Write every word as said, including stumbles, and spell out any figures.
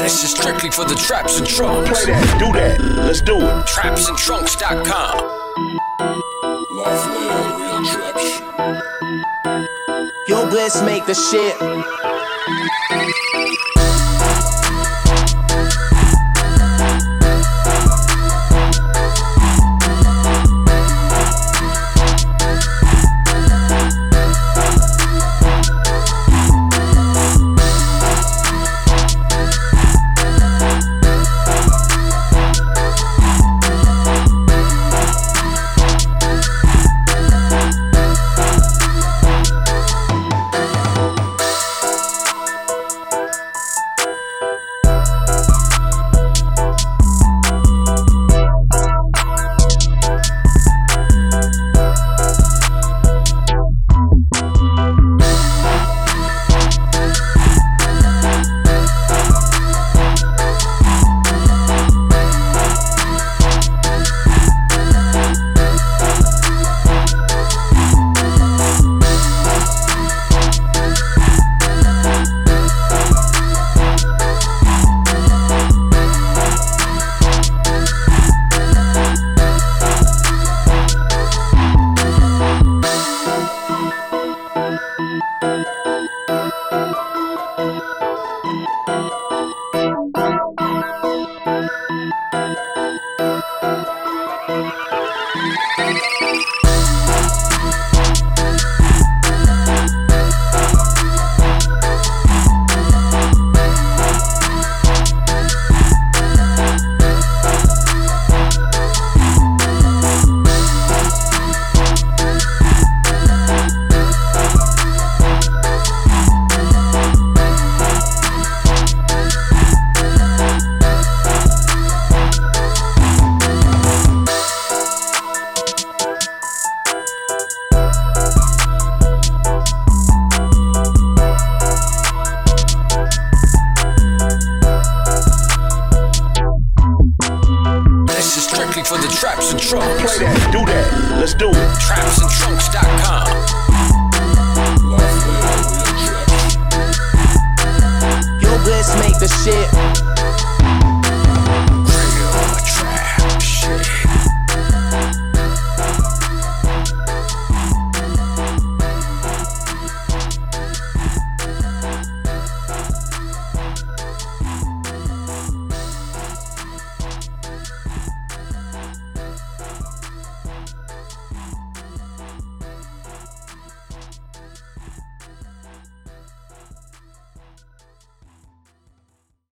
This is strictly for the traps and trunks. Play that, do that, let's do it. traps and trunks dot com. Life layer, real trap shit. Yo, Bliss make the shit. For the traps and trunks. Play that, do that, let's do it. traps and trunks dot com. Life layer, real trap shit. Yo, Bliss make the shit.